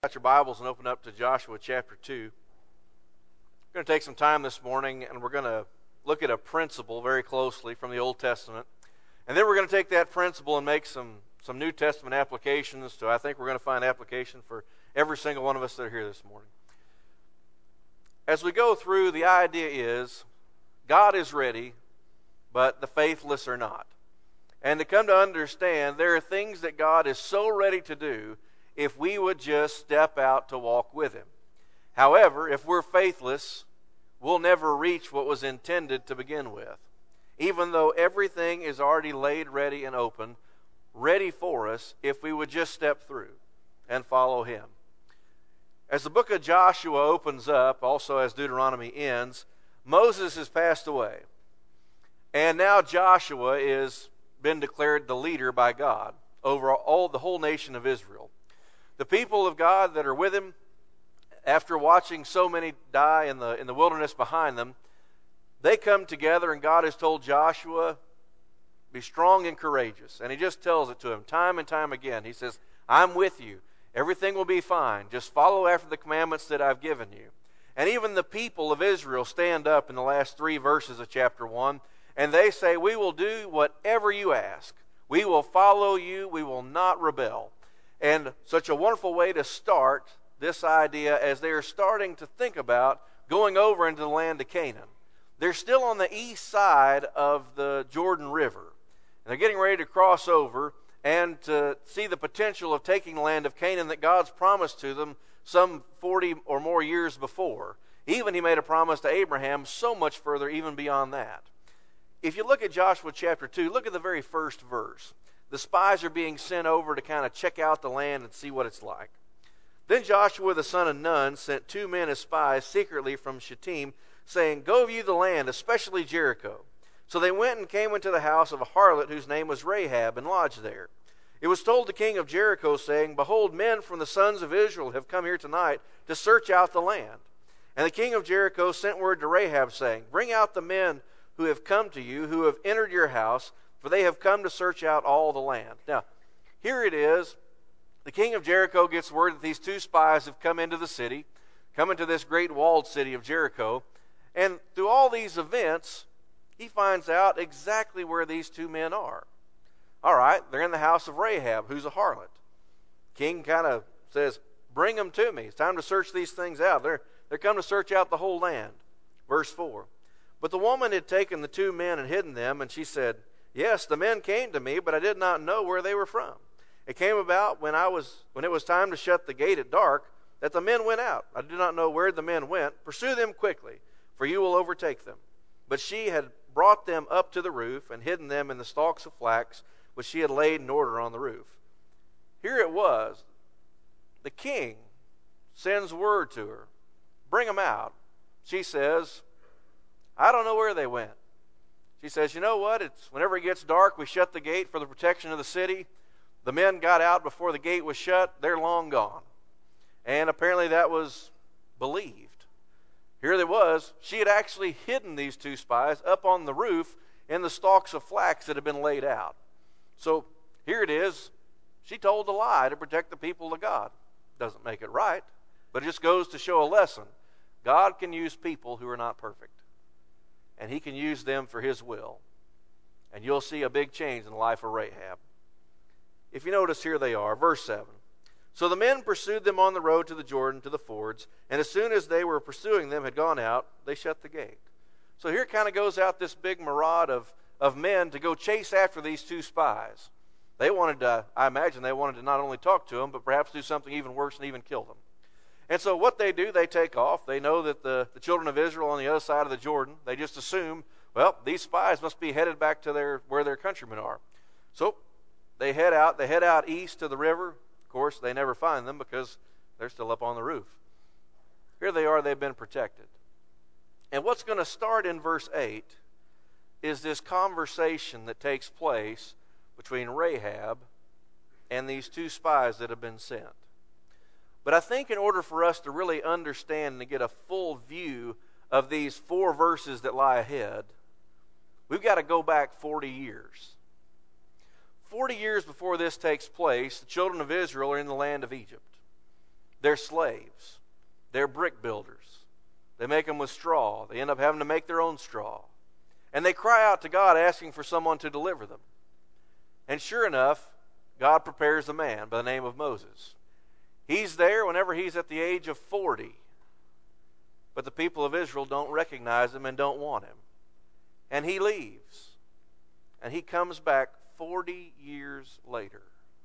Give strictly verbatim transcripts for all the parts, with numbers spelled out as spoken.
Got your Bibles and open up to Joshua chapter two. We're going to take some time this morning and we're going to look at a principle very closely from the Old Testament. And then we're going to take that principle and make some, some New Testament applications. So I think we're going to find application for every single one of us that are here this morning. As we go through, the idea is God is ready, but the faithless are not. And to come to understand, there are things that God is so ready to do if we would just step out to walk with Him. However, if we're faithless, we'll never reach what was intended to begin with. Even though everything is already laid ready and open, ready for us, if we would just step through and follow Him. As the book of Joshua opens up, also as Deuteronomy ends, Moses has passed away. And now Joshua is been declared the leader by God over all the whole nation of Israel. The people of God that are with him, after watching so many die in the in the wilderness behind them, they come together and God has told Joshua, be strong and courageous. And he just tells it to him time and time again. He says, I'm with you. Everything will be fine. Just follow after the commandments that I've given you. And even the people of Israel stand up in the last three verses of chapter one, and they say, we will do whatever you ask. We will follow you. We will not rebel. And such a wonderful way to start this idea as they are starting to think about going over into the land of Canaan. They're still on the east side of the Jordan River. And they're getting ready to cross over and to see the potential of taking the land of Canaan that God's promised to them some forty or more years before. Even He made a promise to Abraham so much further, even beyond that. If you look at Joshua chapter two, look at the very first verse. The spies are being sent over to kind of check out the land and see what it's like. Then Joshua the son of Nun sent two men as spies secretly from Shittim, saying, go view the land, especially Jericho. So they went and came into the house of a harlot whose name was Rahab, and lodged there. It was told the king of Jericho, saying, behold, men from the sons of Israel have come here tonight to search out the land. And the king of Jericho sent word to Rahab, saying, bring out the men who have come to you, who have entered your house, for they have come to search out all the land. Now, here it is. The king of Jericho gets word that these two spies have come into the city, come into this great walled city of Jericho. And through all these events, he finds out exactly where these two men are. All right, they're in the house of Rahab, who's a harlot. King kind of says, bring them to me. It's time to search these things out. They're, they're come to search out the whole land. Verse four. But the woman had taken the two men and hidden them, and she said, yes, the men came to me, but I did not know where they were from. It came about when I was when it was time to shut the gate at dark, that the men went out. I do not know where the men went. Pursue them quickly, for you will overtake them. But she had brought them up to the roof and hidden them in the stalks of flax, which she had laid in order on the roof. Here it was. The king sends word to her, bring them out. She says, I don't know where they went. She says, you know what? It's whenever it gets dark, we shut the gate for the protection of the city. The men got out before the gate was shut. They're long gone. And apparently that was believed. Here it was. She had actually hidden these two spies up on the roof in the stalks of flax that had been laid out. So here it is. She told a lie to protect the people of God. Doesn't make it right, but it just goes to show a lesson. God can use people who are not perfect. And He can use them for His will. And you'll see a big change in the life of Rahab. If you notice, here they are, verse seven. So the men pursued them on the road to the Jordan, to the fords, and as soon as they were pursuing them had gone out, they shut the gate. So here kind of goes out this big maraud of, of men to go chase after these two spies. They wanted to, I imagine they wanted to not only talk to them, but perhaps do something even worse and even kill them. And so what they do, they take off. They know that the, the children of Israel on the other side of the Jordan, they just assume, well, these spies must be headed back to their where their countrymen are. So they head out. They head out east to the river. Of course, they never find them because they're still up on the roof. Here they are. They've been protected. And what's going to start in verse eight is this conversation that takes place between Rahab and these two spies that have been sent. But I think in order for us to really understand and to get a full view of these four verses that lie ahead, we've got to go back forty years. forty years before this takes place, the children of Israel are in the land of Egypt. They're slaves. They're brick builders. They make them with straw. They end up having to make their own straw. And they cry out to God asking for someone to deliver them. And sure enough, God prepares a man by the name of Moses. He's there whenever he's at the age of forty. But the people of Israel don't recognize him and don't want him. And he leaves. And he comes back forty years later.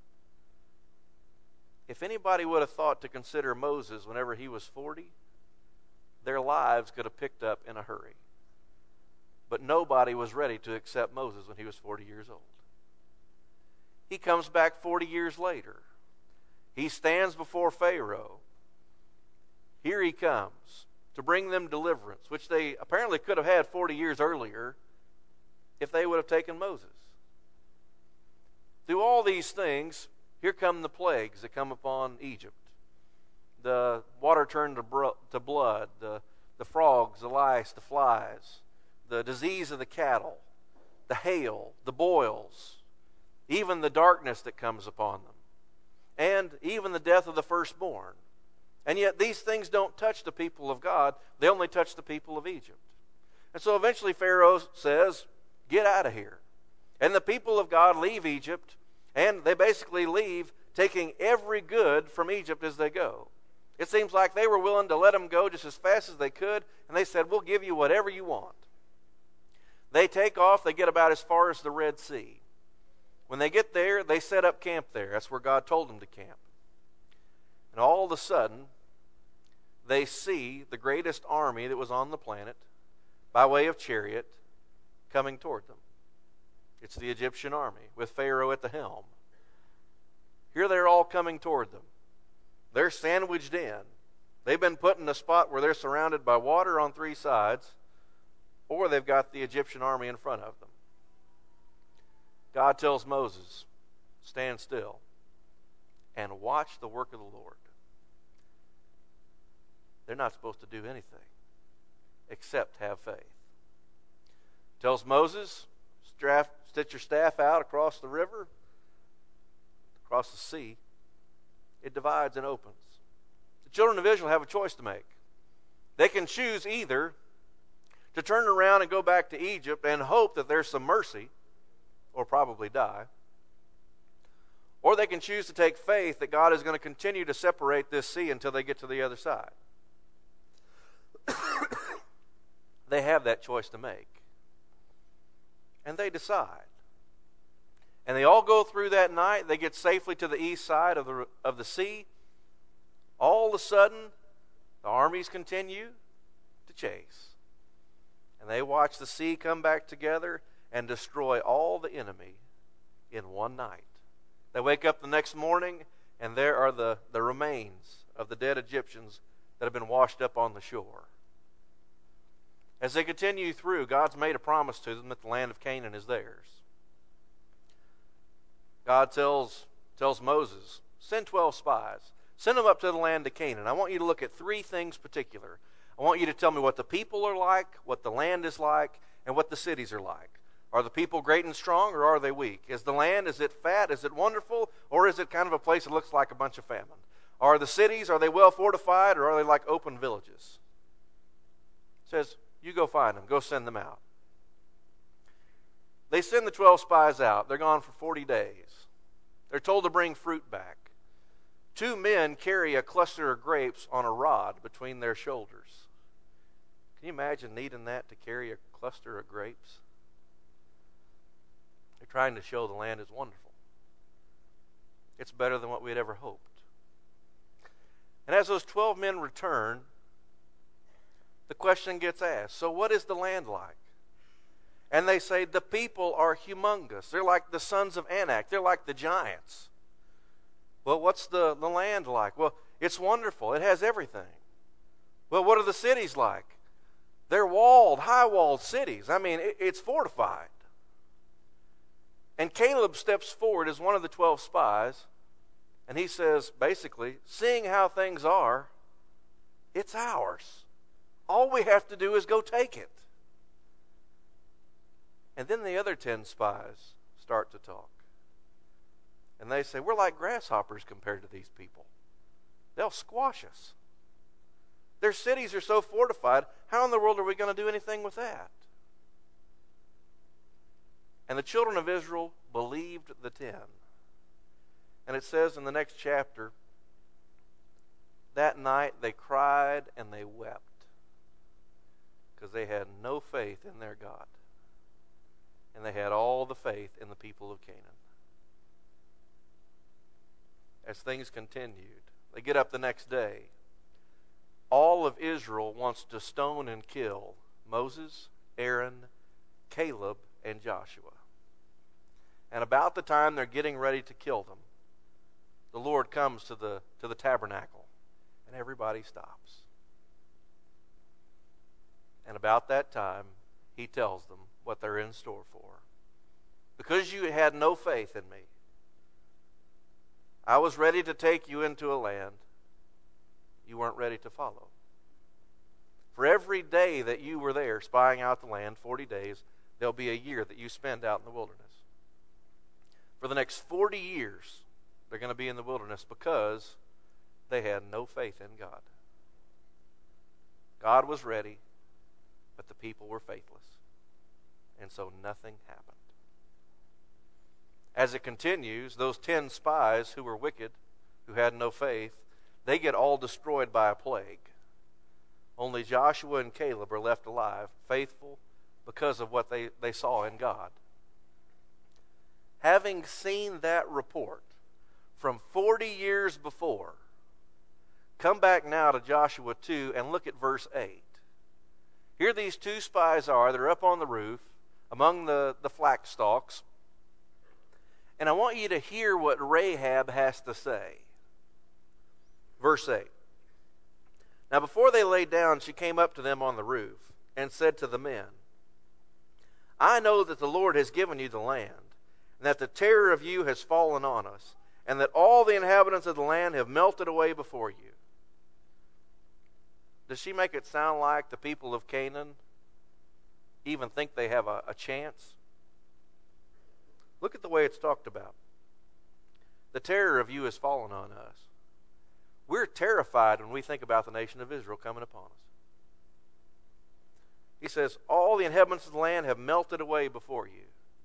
If anybody would have thought to consider Moses whenever he was forty, their lives could have picked up in a hurry. But nobody was ready to accept Moses when he was forty years old. He comes back forty years later. He stands before Pharaoh. Here he comes to bring them deliverance, which they apparently could have had forty years earlier if they would have taken Moses. Through all these things, here come the plagues that come upon Egypt. The water turned to, bro- to blood, the, the frogs, the lice, the flies, the disease of the cattle, the hail, the boils, even the darkness that comes upon them, and even the death of the firstborn. And yet these things don't touch the people of God. They only touch the people of Egypt. And so eventually Pharaoh says, get out of here. And the people of God leave Egypt, and they basically leave taking every good from Egypt as they go. It seems like they were willing to let them go just as fast as they could, and they said, we'll give you whatever you want. They take off, they get about as far as the Red Sea. When they get there, they set up camp there. That's where God told them to camp. And all of a sudden, they see the greatest army that was on the planet, by way of chariot, coming toward them. It's the Egyptian army, with Pharaoh at the helm. Here they're all coming toward them. They're sandwiched in. They've been put in a spot where they're surrounded by water on three sides, or they've got the Egyptian army in front of them. God tells Moses, stand still and watch the work of the Lord. They're not supposed to do anything except have faith. Tells Moses, stretch your staff out across the river, across the sea. It divides and opens. The children of Israel have a choice to make. They can choose either to turn around and go back to Egypt and hope that there's some mercy, or probably die. Or they can choose to take faith that God is going to continue to separate this sea until they get to the other side. They have that choice to make. And they decide. And they all go through that night. They get safely to the east side of the, of the sea. All of a sudden, the armies continue to chase. And they watch the sea come back together and destroy all the enemy in one night. They wake up the next morning, and there are the, the remains of the dead Egyptians that have been washed up on the shore. As they continue through, God's made a promise to them that the land of Canaan is theirs. God tells, tells Moses, send twelve spies. Send them up to the land of Canaan. I want you to look at three things particular. I want you to tell me what the people are like, what the land is like, and what the cities are like. Are the people great and strong, or are they weak? Is the land, is it fat, is it wonderful, or is it kind of a place that looks like a bunch of famine? Are the cities, are they well fortified, or are they like open villages? It says, you go find them, go send them out. They send the twelve spies out. They're gone for forty days. They're told to bring fruit back. Two men carry a cluster of grapes on a rod between their shoulders. Can you imagine needing that to carry a cluster of grapes? They're trying to show the land is wonderful. It's better than what we had ever hoped. And as those twelve men return, the question gets asked, so what is the land like? And they say, the people are humongous. They're like the sons of Anak. They're like the giants. Well, what's the, the land like? Well, it's wonderful. It has everything. Well, what are the cities like? They're walled, high-walled cities. I mean, it, it's fortified. And Caleb steps forward as one of the twelve spies, and he says, basically, seeing how things are, it's ours. All we have to do is go take it. And then the other ten spies start to talk. And they say, we're like grasshoppers compared to these people. they'll squash us. Their cities are so fortified, how in the world are we going to do anything with that? And the children of Israel believed the ten. And it says in the next chapter, that night they cried and they wept because they had no faith in their God. And they had all the faith in the people of Canaan. As things continued, they get up the next day. All of Israel wants to stone and kill Moses, Aaron, Caleb, and Joshua. And about the time they're getting ready to kill them, the Lord comes to the, to the tabernacle, and everybody stops. And about that time, he tells them what they're in store for. Because you had no faith in me, I was ready to take you into a land you weren't ready to follow. For every day that you were there spying out the land, forty days, there'll be a year that you spend out in the wilderness. For the next forty years, they're going to be in the wilderness because they had no faith in God. God was ready, but the people were faithless. And so nothing happened. As it continues, those ten spies who were wicked, who had no faith, they get all destroyed by a plague. Only Joshua and Caleb are left alive, faithful because of what they, they saw in God. Having seen that report from forty years before, come back now to Joshua two and look at verse eight. Here these two spies are. They're up on the roof among the, the flax stalks. And I want you to hear what Rahab has to say. Verse eight. Now before they lay down, she came up to them on the roof and said to the men, I know that the Lord has given you the land, and that the terror of you has fallen on us, and that all the inhabitants of the land have melted away before you. Does she make it sound like the people of Canaan even think they have a, a chance? Look at the way it's talked about. The terror of you has fallen on us. We're terrified when we think about the nation of Israel coming upon us. He says, all the inhabitants of the land have melted away before you.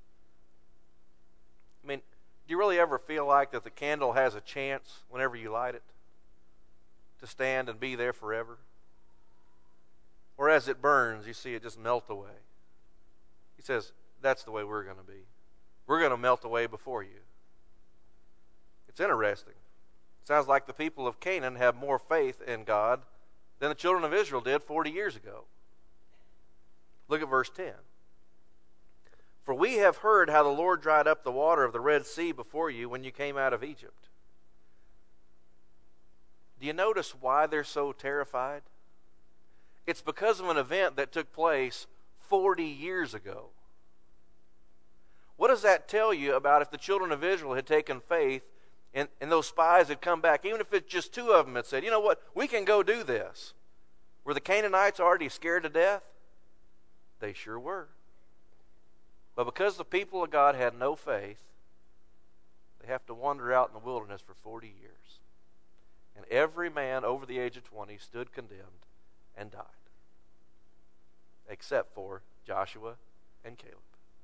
I mean, do you really ever feel like that the candle has a chance whenever you light it to stand and be there forever? Or as it burns, you see it just melt away. He says, that's the way we're going to be. We're going to melt away before you. It's interesting. It sounds like the people of Canaan have more faith in God than the children of Israel did forty years ago. Look at verse ten. For we have heard how the Lord dried up the water of the Red Sea before you when you came out of Egypt. Do you notice why they're so terrified? It's because of an event that took place forty years ago. What does that tell you about if the children of Israel had taken faith and, and those spies had come back, even if it's just two of them had said, you know what, we can go do this. Were the Canaanites already scared to death? They sure were. But because the people of God had no faith, they have to wander out in the wilderness for forty years. And every man over the age of twenty stood condemned and died. Except for Joshua and Caleb.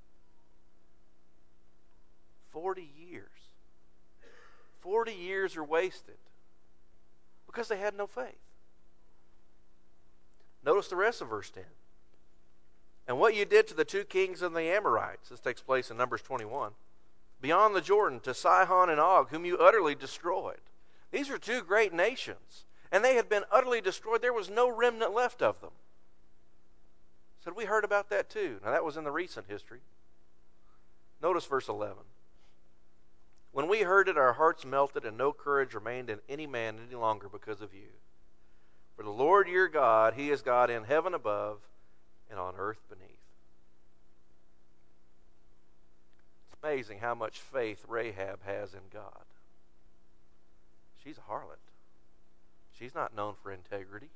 Forty years. Forty years are wasted because they had no faith. Notice the rest of verse ten. And what you did to the two kings of the Amorites, this takes place in Numbers twenty-one, beyond the Jordan, to Sihon and Og, whom you utterly destroyed. These are two great nations, and they had been utterly destroyed. There was no remnant left of them. Said, we heard about that too. Now that was in the recent history. Notice verse eleven. When we heard it, our hearts melted, and no courage remained in any man any longer because of you. For the Lord your God, he is God in heaven above and on earth beneath. It's amazing how much faith Rahab has in God. She's a harlot. She's not known for integrity.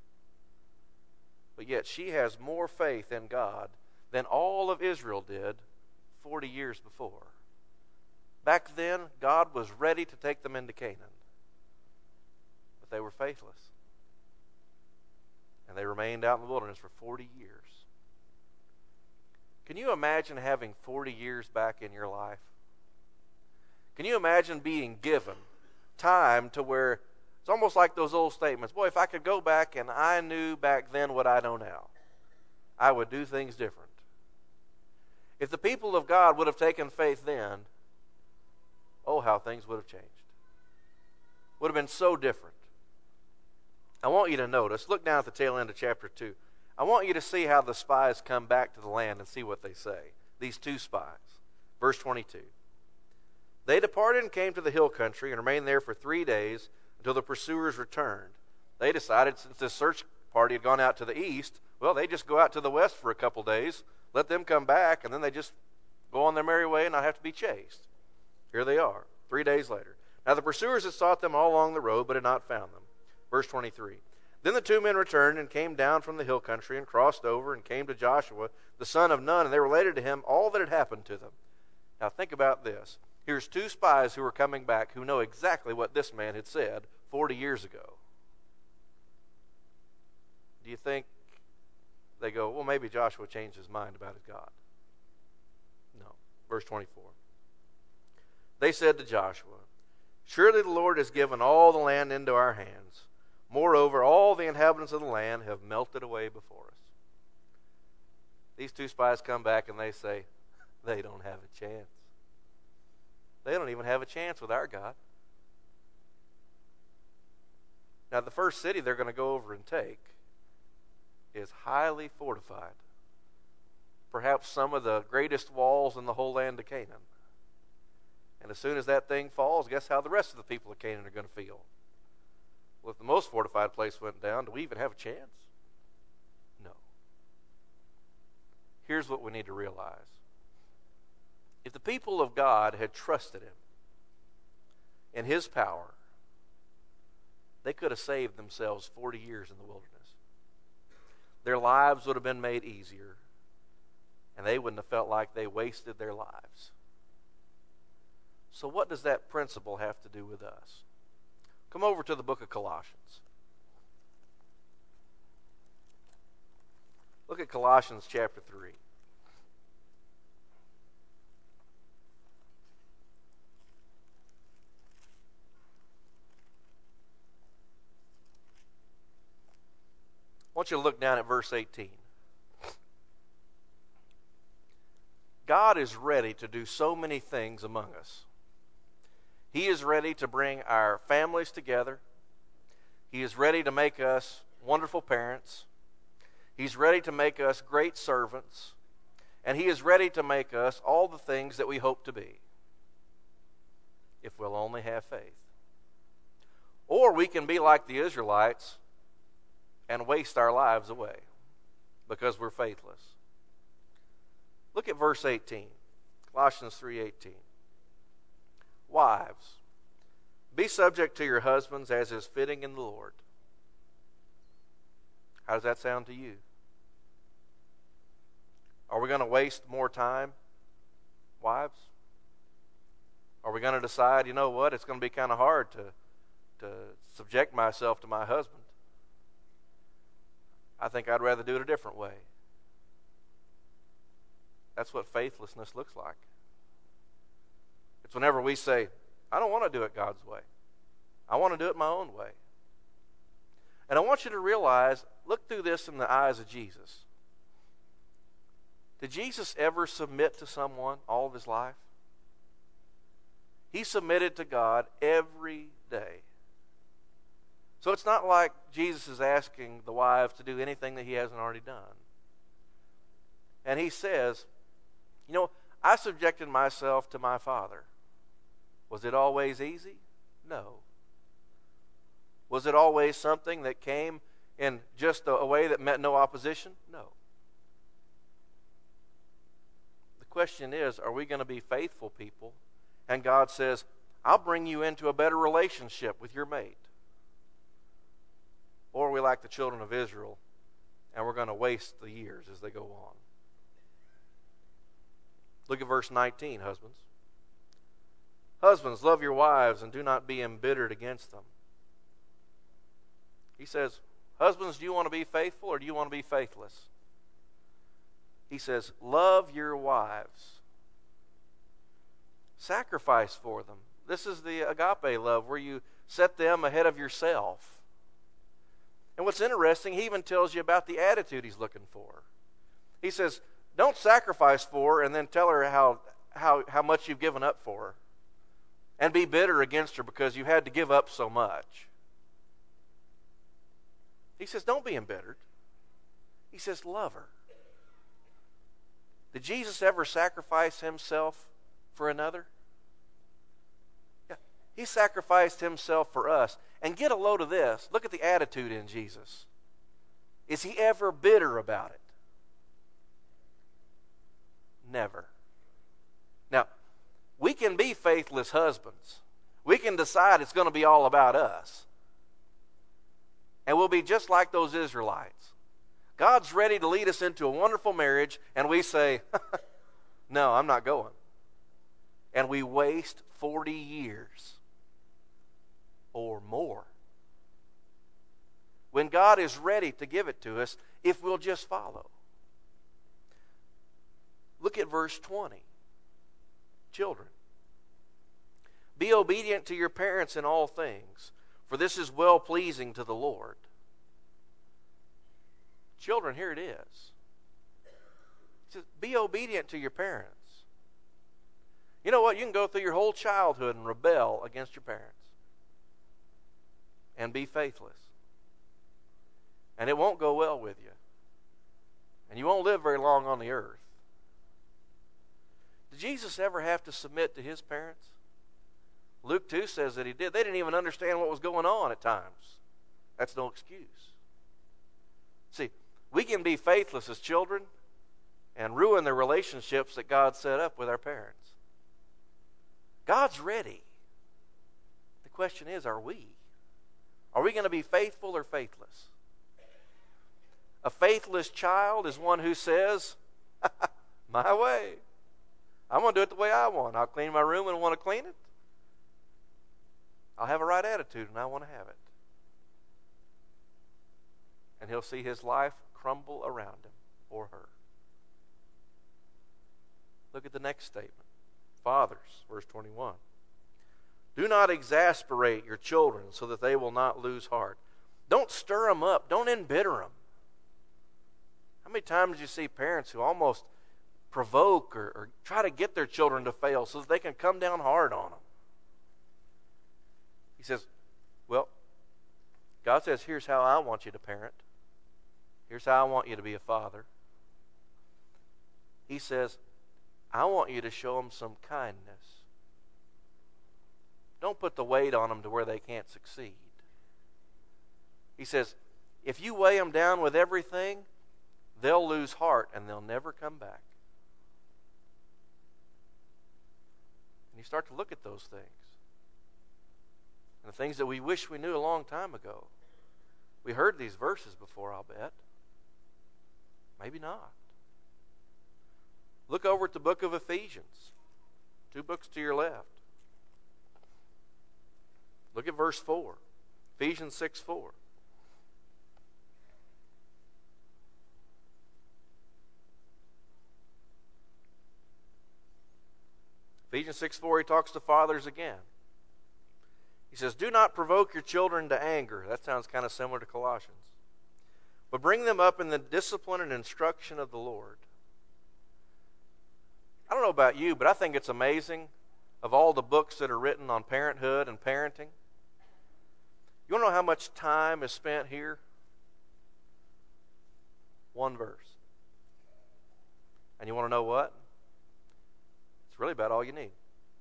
But yet she has more faith in God than all of Israel did forty years before. Back then, God was ready to take them into Canaan. but they were faithless. And they remained out in the wilderness for forty years. Can you imagine having forty years back in your life? Can you imagine being given time to where it's almost like those old statements, boy, if I could go back and I knew back then what I know now, I would do things different. If the people of God would have taken faith then, oh, how things would have changed. Would have been so different. I want you to notice, look down at the tail end of chapter two. I want you to see how the spies come back to the land and see what they say. These two spies. Verse twenty-two. They departed and came to the hill country and remained there for three days until the pursuers returned. They decided, since this search party had gone out to the east, well, they just go out to the west for a couple days, let them come back, and then they just go on their merry way and not have to be chased. Here they are, three days later. Now the pursuers had sought them all along the road, but had not found them. Verse twenty-three. Then the two men returned and came down from the hill country and crossed over and came to Joshua, the son of Nun, and they related to him all that had happened to them. Now think about this. Here's two spies who are coming back who know exactly what this man had said forty years ago. Do you think they go, well, maybe Joshua changed his mind about his God? No. Verse twenty-four. They said to Joshua, surely the Lord has given all the land into our hands. Moreover, all the inhabitants of the land have melted away before us. These two spies come back and they say, they don't have a chance. They don't even have a chance with our God. Now, the first city they're going to go over and take is highly fortified. Perhaps some of the greatest walls in the whole land of Canaan. And as soon as that thing falls, guess how the rest of the people of Canaan are going to feel? Well, if the most fortified place went down, do we even have a chance? No. Here's what we need to realize. If the people of God had trusted him in his power, they could have saved themselves forty years in the wilderness. Their lives would have been made easier, and they wouldn't have felt like they wasted their lives. So what does that principle have to do with us? Come over to the book of Colossians. Look at Colossians chapter three. I want you to look down at verse eighteen. God is ready to do so many things among us. He is ready to bring our families together. He is ready to make us wonderful parents. He's ready to make us great servants. And he is ready to make us all the things that we hope to be, if we'll only have faith. Or we can be like the Israelites and waste our lives away because we're faithless. Look at verse eighteen, Colossians three eighteen. Wives, be subject to your husbands as is fitting in the Lord. How does that sound to you? Are we going to waste more time, wives? Are we going to decide, you know what, it's going to be kind of hard to, to subject myself to my husband? I think I'd rather do it a different way. That's what faithlessness looks like. It's whenever we say, I don't want to do it God's way. I want to do it my own way. And I want you to realize, look through this in the eyes of Jesus. Did Jesus ever submit to someone all of his life? He submitted to God every day. So it's not like Jesus is asking the wives to do anything that he hasn't already done. And he says, you know, I subjected myself to my Father. Was it always easy? No. Was it always something that came in just a, a way that met no opposition? No. The question is, are we going to be faithful people? And God says, I'll bring you into a better relationship with your mate. Or are we like the children of Israel, and we're going to waste the years as they go on? Look at verse nineteen, husbands. Husbands, love your wives and do not be embittered against them. He says, husbands, do you want to be faithful or do you want to be faithless? He says, love your wives. Sacrifice for them. This is the agape love where you set them ahead of yourself. And what's interesting, he even tells you about the attitude he's looking for. He says, don't sacrifice for her and then tell her how, how, how much you've given up for her. And be bitter against her because you had to give up so much. He says, don't be embittered. He says, love her. Did Jesus ever sacrifice himself for another? Yeah. He sacrificed himself for us. And get a load of this. Look at the attitude in Jesus. Is he ever bitter about it? Never. Now, we can be faithless husbands. We can decide it's going to be all about us. And we'll be just like those Israelites. God's ready to lead us into a wonderful marriage, and we say, no, I'm not going. And we waste forty years or more. When God is ready to give it to us, if we'll just follow. Look at verse twenty. Children, be obedient to your parents in all things, for this is well-pleasing to the Lord. Children, here it is. It says, be obedient to your parents. You know what? You can go through your whole childhood and rebel against your parents. And be faithless. And it won't go well with you. And you won't live very long on the earth. Did Jesus ever have to submit to his parents? Luke two says that he did. They didn't even understand what was going on at times. That's no excuse. See, we can be faithless as children and ruin the relationships that God set up with our parents. God's ready. The question is, are we? Are we going to be faithful or faithless? A faithless child is one who says, my way. I'm going to do it the way I want. I'll clean my room and want to clean it. I'll have a right attitude and I want to have it. And he'll see his life crumble around him or her. Look at the next statement. Fathers, verse twenty-one. Do not exasperate your children so that they will not lose heart. Don't stir them up. Don't embitter them. How many times do you see parents who almost provoke or, or try to get their children to fail so that they can come down hard on them? He says, well, God says, here's how I want you to parent. Here's how I want you to be a father. He says, I want you to show them some kindness. Don't put the weight on them to where they can't succeed. He says, if you weigh them down with everything, they'll lose heart and they'll never come back. And you start to look at those things. And the things that we wish we knew a long time ago. We heard these verses before, I'll bet. Maybe not. Look over at the book of Ephesians. Two books to your left. Look at verse four. Ephesians six four. Ephesians six four, he talks to fathers again. He says, do not provoke your children to anger. That sounds kind of similar to Colossians. But bring them up in the discipline and instruction of the Lord. I don't know about you, but I think it's amazing of all the books that are written on parenthood and parenting. You want to know how much time is spent here? One verse. And you want to know what? It's really about all you need.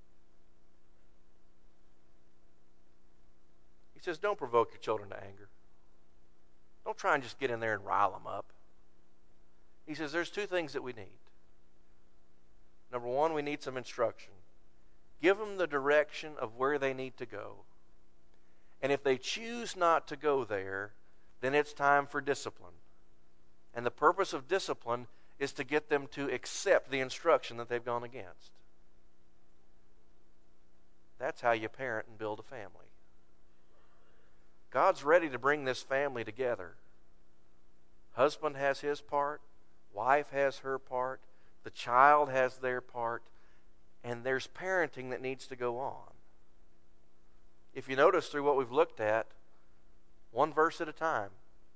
He says, don't provoke your children to anger. Don't try and just get in there and rile them up. He says, there's two things that we need. Number one, we need some instruction. Give them the direction of where they need to go. And if they choose not to go there, then it's time for discipline. And the purpose of discipline is to get them to accept the instruction that they've gone against. That's how you parent and build a family. God's ready to bring this family together. Husband has his part, wife has her part, the child has their part, and there's parenting that needs to go on. If you notice through what we've looked at, one verse at a time.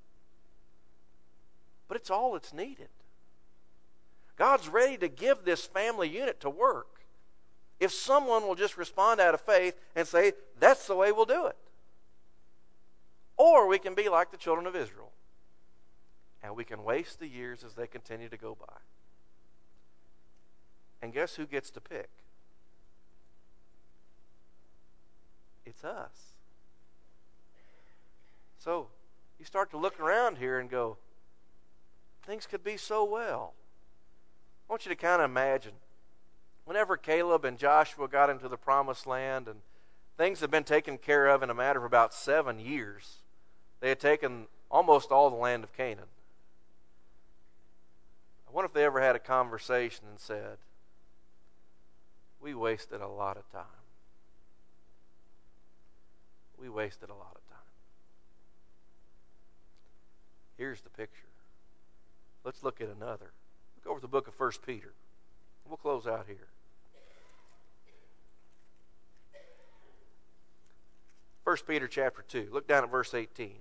But it's all that's needed. God's ready to give this family unit to work if someone will just respond out of faith and say, that's the way we'll do it. Or we can be like the children of Israel, and we can waste the years as they continue to go by. And guess who gets to pick? It's us. So you start to look around here and go, things could be so well. I want you to kind of imagine, whenever Caleb and Joshua got into the promised land and things had been taken care of in a matter of about seven years, they had taken almost all the land of Canaan. I wonder if they ever had a conversation and said, we wasted a lot of time. We wasted a lot of time. Here's the picture. Let's look at another. Look over the book of First Peter. We'll close out here. First Peter chapter two. Look down at verse eighteen.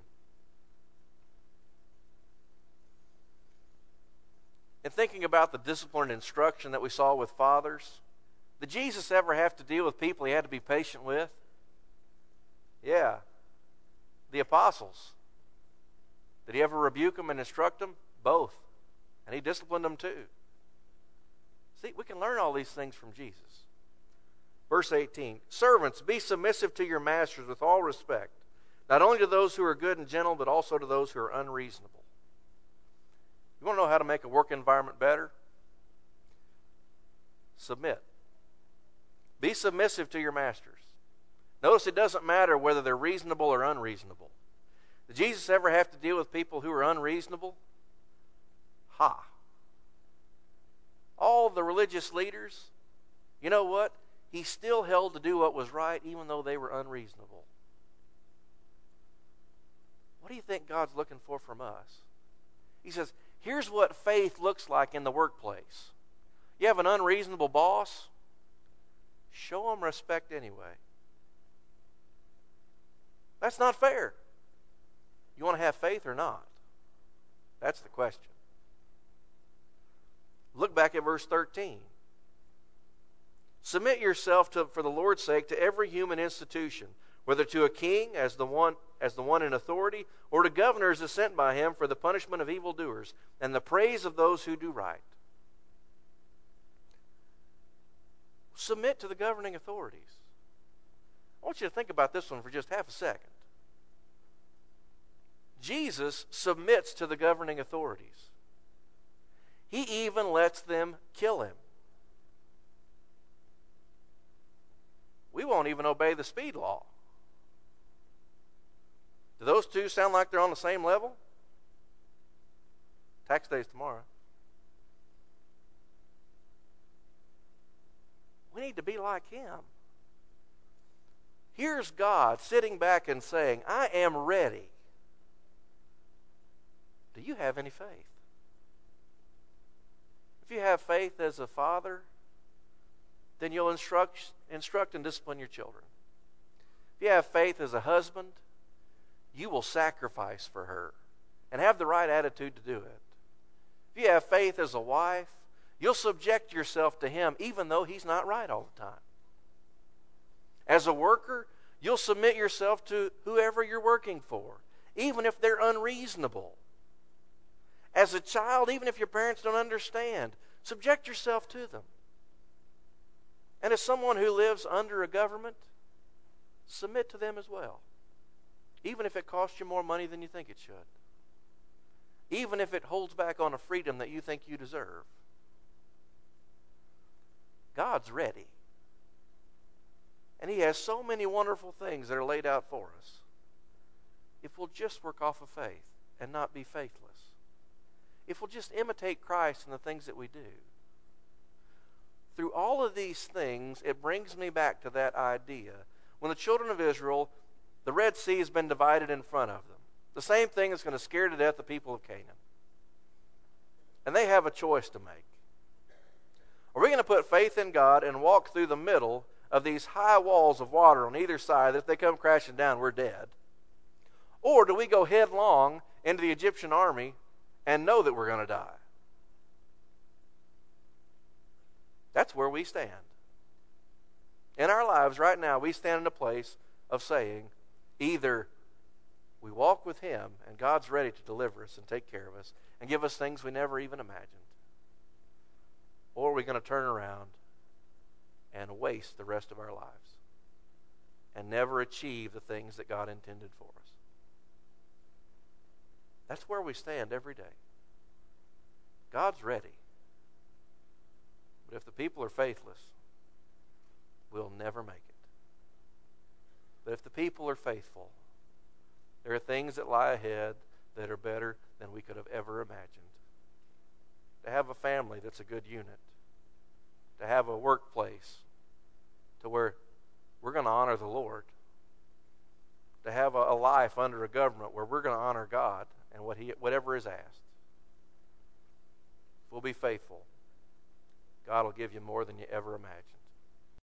And thinking about the discipline and instruction that we saw with fathers, did Jesus ever have to deal with people he had to be patient with? Yeah. The apostles. Did he ever rebuke them and instruct them? Both. And he disciplined them too. See, we can learn all these things from Jesus. Verse eighteen, servants, be submissive to your masters with all respect, not only to those who are good and gentle, but also to those who are unreasonable. You want to know how to make a work environment better? Submit. Be submissive to your masters. Notice it doesn't matter whether they're reasonable or unreasonable. Did Jesus ever have to deal with people who are unreasonable? Ha. All the religious leaders, you know what? He still held to do what was right even though they were unreasonable. What do you think God's looking for from us? He says, here's what faith looks like in the workplace. You have an unreasonable boss, show him respect anyway. That's not fair. You want to have faith or not? That's the question. Look back at verse thirteen. Submit yourself to, for the Lord's sake, to every human institution, whether to a king as the one as the one in authority, or to governors as sent by him for the punishment of evildoers and the praise of those who do right. Submit to the governing authorities. I want you to think about this one for just half a second. Jesus submits to the governing authorities. He even lets them kill him. We won't even obey the speed law. Do those two sound like they're on the same level? Tax day's tomorrow. We need to be like him. Here's God sitting back and saying, I am ready. Do you have any faith? If you have faith as a father, then you'll instruct, instruct and discipline your children. If you have faith as a husband, you will sacrifice for her and have the right attitude to do it. If you have faith as a wife, you'll subject yourself to him even though he's not right all the time. As a worker, you'll submit yourself to whoever you're working for, even if they're unreasonable. As a child, even if your parents don't understand, subject yourself to them. And as someone who lives under a government, submit to them as well. Even if it costs you more money than you think it should. Even if it holds back on a freedom that you think you deserve. God's ready. And he has so many wonderful things that are laid out for us. If we'll just work off of faith and not be faithless. If we'll just imitate Christ in the things that we do. Through all of these things, it brings me back to that idea. When the children of Israel, The Red Sea has been divided in front of them. The same thing is going to scare to death the people of Canaan. And they have a choice to make. Are we going to put faith in God and walk through the middle of these high walls of water on either side that if they come crashing down, we're dead? Or do we go headlong into the Egyptian army and know that we're going to die? That's where we stand. In our lives right now, we stand in a place of saying, either we walk with Him and God's ready to deliver us and take care of us and give us things we never even imagined, or are we going to turn around and waste the rest of our lives and never achieve the things that God intended for us? That's where we stand every day. God's ready. But if the people are faithless, we'll never make it. But if the people are faithful, there are things that lie ahead that are better than we could have ever imagined. To have a family that's a good unit. To have a workplace to where we're going to honor the Lord. To have a, a life under a government where we're going to honor God and what he, whatever is asked. If we'll be faithful, God will give you more than you ever imagined.